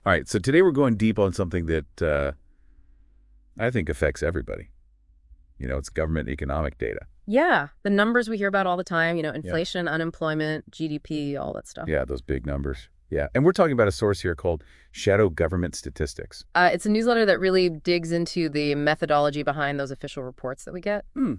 All right, so today we're going deep on something that I think affects everybody. It's government economic data. Yeah, the numbers we hear about all the time, Yeah. inflation, unemployment, GDP, all that stuff. Yeah, those big numbers. Yeah, and we're talking about a source here called Shadow Government Statistics. It's a newsletter that really digs into the methodology behind those official reports that we get. Hmm.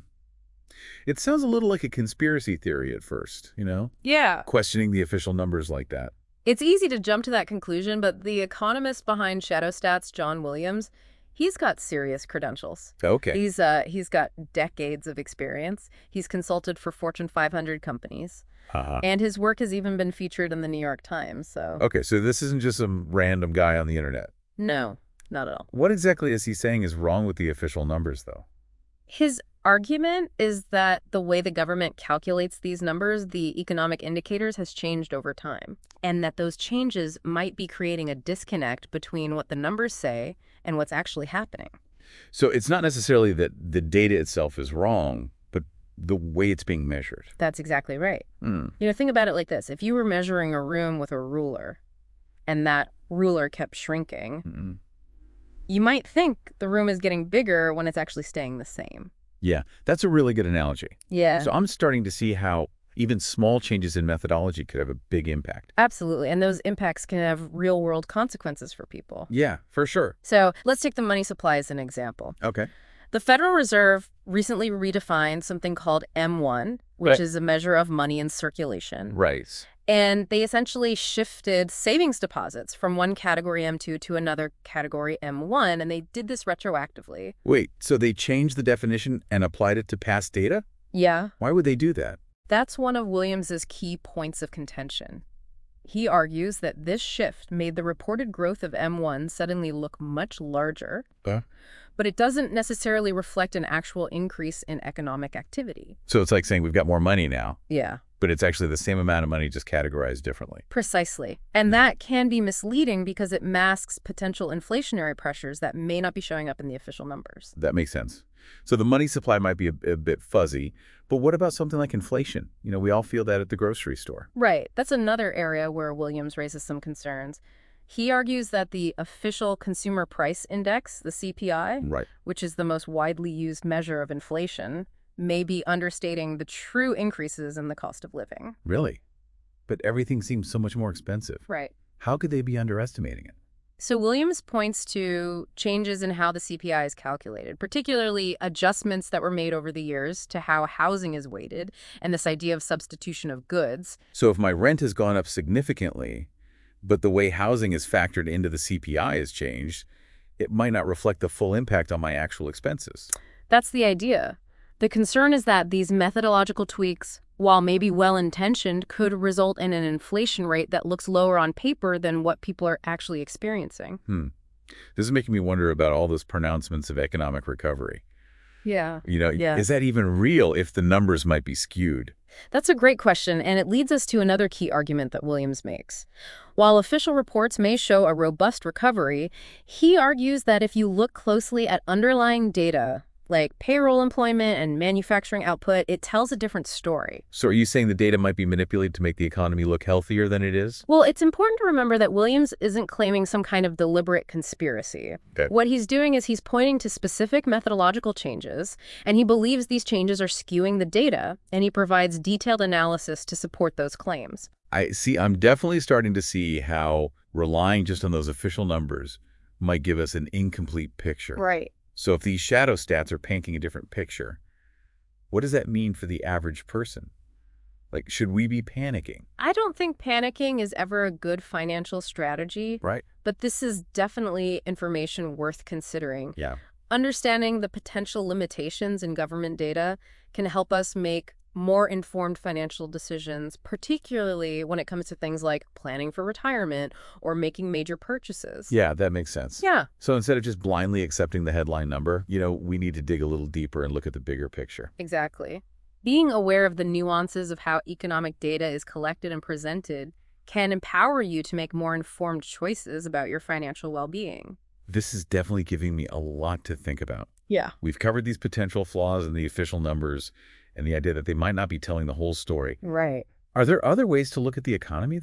It sounds a little like a conspiracy theory at first, Yeah. questioning the official numbers like that. It's easy to jump to that conclusion, but the economist behind Shadow Stats, John Williams, he's got serious credentials. Okay. He's got decades of experience. He's consulted for Fortune 500 companies, Uh-huh. and his work has even been featured in the New York Times, so Okay, so this isn't just some random guy on the internet. no, not at all. What exactly is he saying is wrong with the official numbers, though? His argument is that the way the government calculates these numbers, the economic indicators, has changed over time, and that those changes might be creating a disconnect between what the numbers say and what's actually happening. So it's not necessarily that the data itself is wrong, but the way it's being measured. That's exactly right. Hmm. Think about it like this. If you were measuring a room with a ruler and that ruler kept shrinking, Mm-mm. you might think the room is getting bigger when it's actually staying the same. Yeah, that's a really good analogy. Yeah. So I'm starting to see how even small changes in methodology could have a big impact. Absolutely. And those impacts can have real world consequences for people. Yeah, for sure. So let's take the money supply as an example. Okay. The Federal Reserve recently redefined something called M1, which Right. is a measure of money in circulation. Right. And they essentially shifted savings deposits from one category M2 to another category M1, and they did this retroactively. Wait, so they changed the definition and applied it to past data? Yeah, Why would they do that? that's one of Williams's key points of contention. He argues that this shift made the reported growth of M1 suddenly look much larger, but it doesn't necessarily reflect an actual increase in economic activity. So it's like saying we've got more money now, Yeah, but it's actually the same amount of money just categorized differently. precisely. And that can be misleading because it masks potential inflationary pressures that may not be showing up in the official numbers. That makes sense. So the money supply might be a bit fuzzy, but what about something like inflation? We all feel that at the grocery store. Right. That's another area where Williams raises some concerns. He argues that the official Consumer Price Index, the CPI, Right. which is the most widely used measure of inflation, may be understating the true increases in the cost of living. Really? But everything seems so much more expensive. Right. How could they be underestimating it? So Williams points to changes in how the CPI is calculated, particularly adjustments that were made over the years to how housing is weighted and this idea of substitution of goods. So if my rent has gone up significantly, but the way housing is factored into the CPI has changed, it might not reflect the full impact on my actual expenses. That's the idea. The concern is that these methodological tweaks, while maybe well-intentioned, could result in an inflation rate that looks lower on paper than what people are actually experiencing. This is making me wonder about all those pronouncements of economic recovery. Yeah. Is that even real if the numbers might be skewed? That's a great question, and it leads us to another key argument that Williams makes. While official reports may show a robust recovery, he argues that if you look closely at underlying data, like payroll employment and manufacturing output, it tells a different story. So are you saying the data might be manipulated to make the economy look healthier than it is? Well, it's important to remember that Williams isn't claiming some kind of deliberate conspiracy. Okay. What he's doing is he's pointing to specific methodological changes, and he believes these changes are skewing the data, and he provides detailed analysis to support those claims. I'm definitely starting to see how relying just on those official numbers might give us an incomplete picture. Right. So if these shadow stats are painting a different picture, what does that mean for the average person? Like, should we be panicking? I don't think panicking is ever a good financial strategy, Right? but this is definitely information worth considering. Yeah. Understanding the potential limitations in government data can help us make more informed financial decisions, particularly when it comes to things like planning for retirement or making major purchases. Yeah, that makes sense. Yeah, So instead of just blindly accepting the headline number, we need to dig a little deeper and look at the bigger picture. exactly. Being aware of the nuances of how economic data is collected and presented can empower you to make more informed choices about your financial well-being. This is definitely giving me a lot to think about. Yeah. We've covered these potential flaws in the official numbers and the idea that they might not be telling the whole story. Right. Are there other ways to look at the economy, though?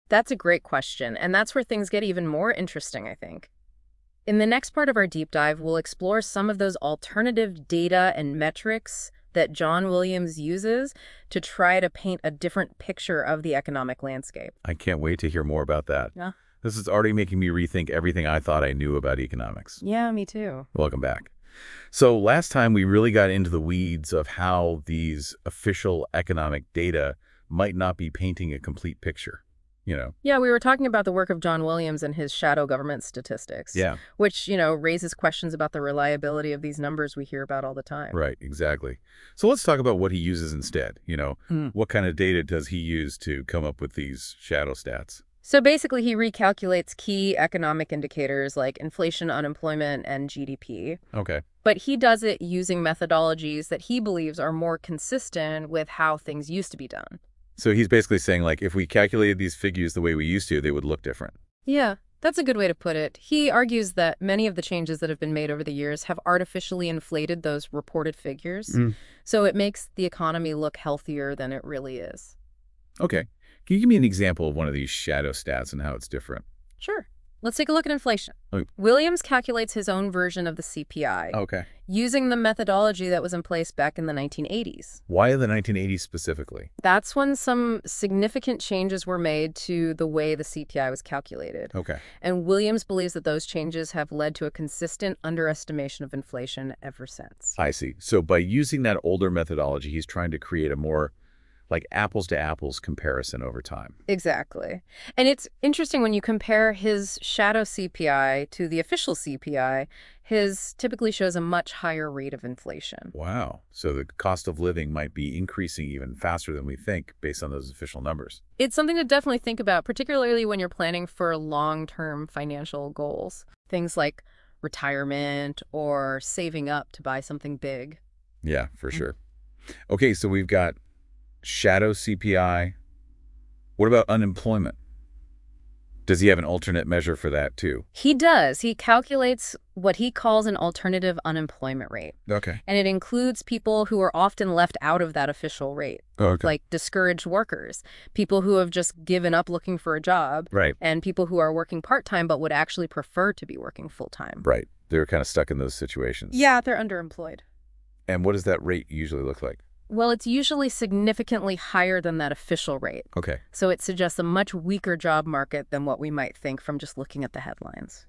That's a great question, and that's where things get even more interesting, I think. In the next part of our deep dive, we'll explore some of those alternative data and metrics that John Williams uses to try to paint a different picture of the economic landscape. I can't wait to hear more about that. Yeah. This is already making me rethink everything I thought I knew about economics. Yeah, me too. Welcome back. So last time we really got into the weeds of how these official economic data might not be painting a complete picture, you know? Yeah, we were talking about the work of John Williams and his shadow government statistics. Yeah. Which, raises questions about the reliability of these numbers we hear about all the time. Right, exactly. So let's talk about what he uses instead. What kind of data does he use to come up with these shadow stats? So basically, he recalculates key economic indicators like inflation, unemployment, and GDP. Okay. But he does it using methodologies that he believes are more consistent with how things used to be done. So he's basically saying, like, if we calculated these figures the way we used to, they would look different. Yeah, that's a good way to put it. He argues that many of the changes that have been made over the years have artificially inflated those reported figures. So it makes the economy look healthier than it really is. Okay. Can you give me an example of one of these shadow stats and how it's different? Sure. Let's take a look at inflation. Okay. Williams calculates his own version of the CPI Okay. using the methodology that was in place back in the 1980s. Why the 1980s specifically? That's when some significant changes were made to the way the CPI was calculated. Okay. And Williams believes that those changes have led to a consistent underestimation of inflation ever since. I see. So by using that older methodology, he's trying to create a more like apples to apples comparison over time. Exactly. And it's interesting when you compare his shadow CPI to the official CPI, his typically shows a much higher rate of inflation. Wow. So the cost of living might be increasing even faster than we think based on those official numbers. It's something to definitely think about, particularly when you're planning for long-term financial goals. Things like retirement or saving up to buy something big. Yeah, for sure. Okay, so we've got shadow CPI. What about unemployment? Does he have an alternate measure for that too? He does. He calculates what he calls an alternative unemployment rate. Okay. And it includes people who are often left out of that official rate, Okay. like discouraged workers, people who have just given up looking for a job, Right. and people who are working part-time but would actually prefer to be working full-time. Right. They're kind of stuck in those situations. Yeah, they're underemployed. And what does that rate usually look like? Well, it's usually significantly higher than that official rate. Okay. So it suggests a much weaker job market than what we might think from just looking at the headlines.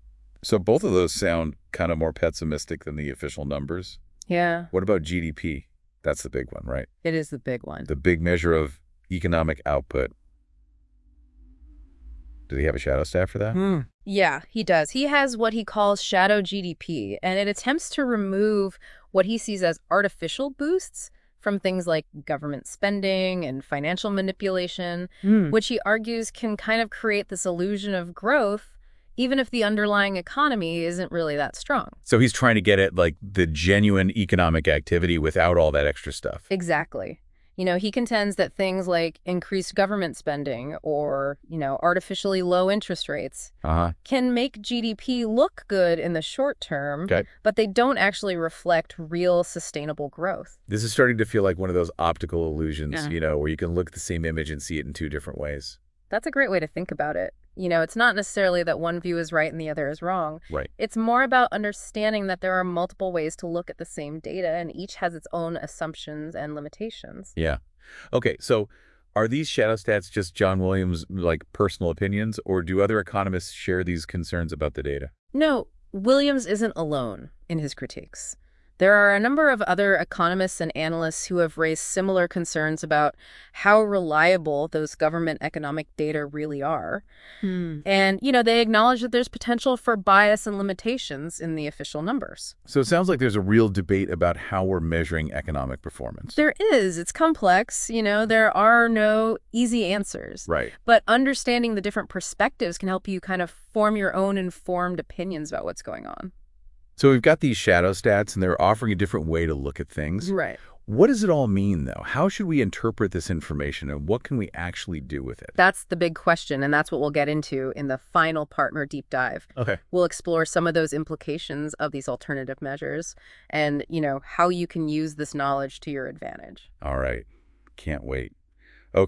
So both of those sound kind of more pessimistic than the official numbers. Yeah, What about GDP? That's the big one, right? it is the big one. The big measure of economic output. Did he have a shadow stat for that? Yeah, he does. He has what he calls shadow GDP, and it attempts to remove what he sees as artificial boosts from things like government spending and financial manipulation, which he argues can kind of create this illusion of growth, even if the underlying economy isn't really that strong. So he's trying to get at like the genuine economic activity without all that extra stuff. Exactly. He contends that things like increased government spending or, artificially low interest rates can make GDP look good in the short term, Okay. but they don't actually reflect real sustainable growth. This is starting to feel like one of those optical illusions, Yeah. where you can look at the same image and see it in two different ways. That's a great way to think about it. It's not necessarily that one view is right and the other is wrong. Right. It's more about understanding that there are multiple ways to look at the same data, and each has its own assumptions and limitations. Yeah. Okay, so are these shadow stats just John Williams' like personal opinions, or do other economists share these concerns about the data? No, Williams isn't alone in his critiques. There are a number of other economists and analysts who have raised similar concerns about how reliable those government economic data really are. And, they acknowledge that there's potential for bias and limitations in the official numbers. So it sounds like there's a real debate about how we're measuring economic performance. There is. It's complex. There are no easy answers. Right. But understanding the different perspectives can help you kind of form your own informed opinions about what's going on. So we've got these shadow stats, and they're offering a different way to look at things. Right. What does it all mean, though? How should we interpret this information, and what can we actually do with it? That's the big question, and that's what we'll get into in the final partner deep dive. Okay. We'll explore some of those implications of these alternative measures and, how you can use this knowledge to your advantage. All right. Can't wait. Okay.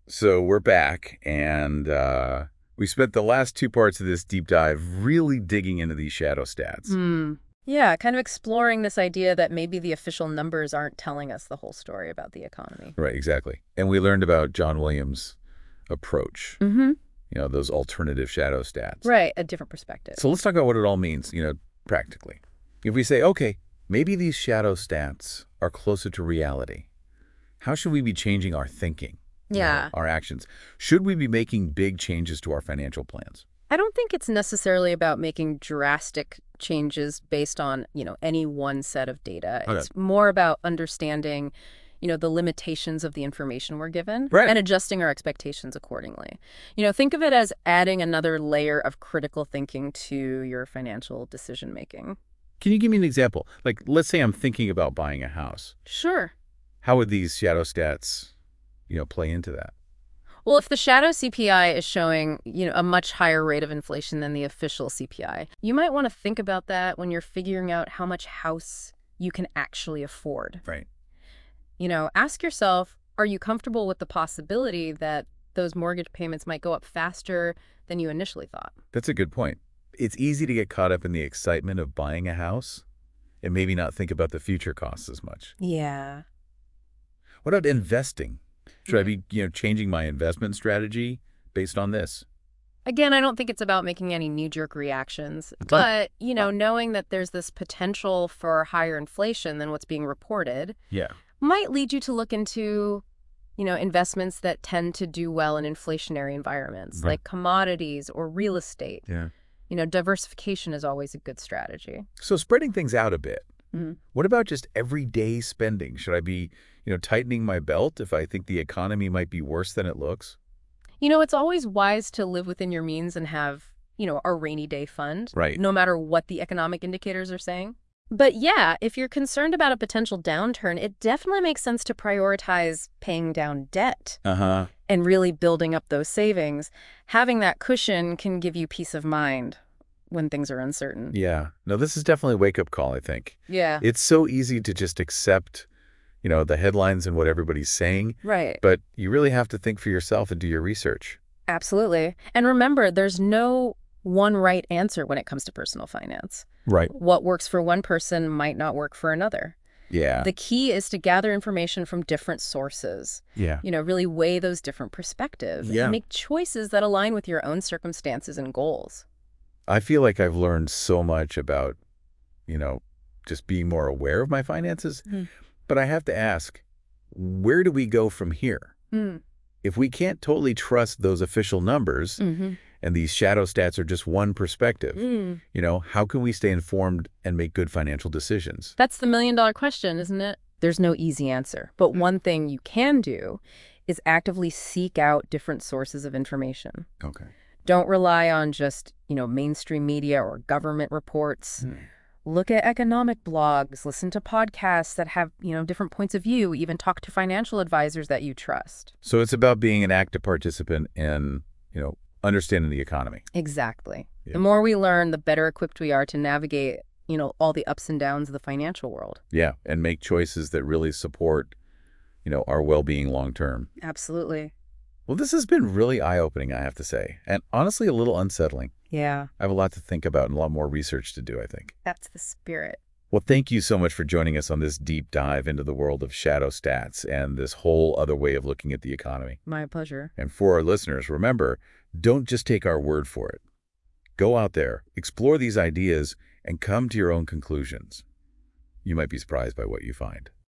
So we're back, and we spent the last two parts of this deep dive really digging into these shadow stats. Yeah, kind of exploring this idea that maybe the official numbers aren't telling us the whole story about the economy. Right, exactly. And we learned about John Williams' approach, those alternative shadow stats. Right, a different perspective. So let's talk about what it all means, practically. If we say, okay, maybe these shadow stats are closer to reality, how should we be changing our thinking? Yeah. Our actions? Should we be making big changes to our financial plans? I don't think it's necessarily about making drastic changes based on, any one set of data. Okay. It's more about understanding, the limitations of the information we're given Right. and adjusting our expectations accordingly. Think of it as adding another layer of critical thinking to your financial decision making. Can you give me an example? Like, let's say I'm thinking about buying a house. Sure. How would these shadow stats, play into that? Well, if the shadow CPI is showing, a much higher rate of inflation than the official CPI, you might want to think about that when you're figuring out how much house you can actually afford. Right. Ask yourself, are you comfortable with the possibility that those mortgage payments might go up faster than you initially thought? That's a good point. It's easy to get caught up in the excitement of buying a house and maybe not think about the future costs as much. Yeah. What about investing? Should I be, changing my investment strategy based on this? Again, I don't think it's about making any knee-jerk reactions, but, knowing that there's this potential for higher inflation than what's being reported Yeah. might lead you to look into, investments that tend to do well in inflationary environments, Right. like commodities or real estate. Yeah. Diversification is always a good strategy. So spreading things out a bit. Mhm. What about just everyday spending? Should I be, tightening my belt if I think the economy might be worse than it looks? It's always wise to live within your means and have, a rainy day fund, Right. no matter what the economic indicators are saying. But yeah, if you're concerned about a potential downturn, it definitely makes sense to prioritize paying down debt Uh-huh. and really building up those savings. Having that cushion can give you peace of mind when things are uncertain. Yeah. No, this is definitely a wake-up call, I think. Yeah. It's so easy to just accept, the headlines and what everybody's saying, Right. but you really have to think for yourself and do your research. Absolutely. And remember, there's no one right answer when it comes to personal finance. Right. What works for one person might not work for another. Yeah. The key is to gather information from different sources, Yeah. really weigh those different perspectives Yeah. and make choices that align with your own circumstances and goals. I feel like I've learned so much about, just being more aware of my finances. But I have to ask, where do we go from here? If we can't totally trust those official numbers and these shadow stats are just one perspective, how can we stay informed and make good financial decisions? That's the million-dollar question, isn't it? There's no easy answer. But one thing you can do is actively seek out different sources of information. Okay. Don't rely on just, mainstream media or government reports. Look at economic blogs, listen to podcasts that have, different points of view, even talk to financial advisors that you trust. So it's about being an active participant in, understanding the economy. Exactly. Yeah. The more we learn, the better equipped we are to navigate, all the ups and downs of the financial world. Yeah. And make choices that really support, our well-being long-term. Absolutely. Well, this has been really eye-opening, I have to say, and honestly a little unsettling. Yeah, I have a lot to think about and a lot more research to do, I think. that's the spirit. Well, thank you so much for joining us on this deep dive into the world of shadow stats and this whole other way of looking at the economy. My pleasure. And for our listeners, remember, don't just take our word for it. Go out there, explore these ideas, and come to your own conclusions. You might be surprised by what you find.